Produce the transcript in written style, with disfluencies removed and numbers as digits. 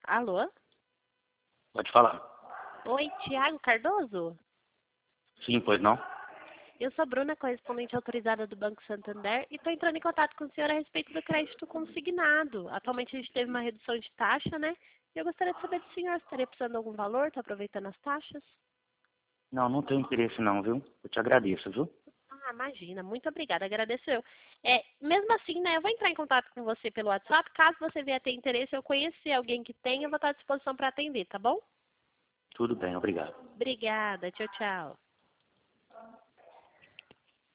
Alô? Pode falar. Oi, Tiago Cardoso? Sim, pois não? Eu sou Bruna, correspondente autorizada do Banco Santander, e estou entrando em contato com o senhor a respeito do crédito consignado. Atualmente a gente teve uma redução de taxa, né? E eu gostaria de saber do senhor se estaria precisando de algum valor, está aproveitando as taxas? Não, não tenho interesse não, viu? Eu te agradeço, viu? Ah, imagina, muito obrigada, agradeço eu. Mesmo assim, né, eu vou entrar em contato com você pelo WhatsApp, caso você venha ter interesse, eu conhecer alguém que tenha, eu vou estar à disposição para atender, tá bom? Tudo bem, obrigado. Obrigada, tchau, tchau.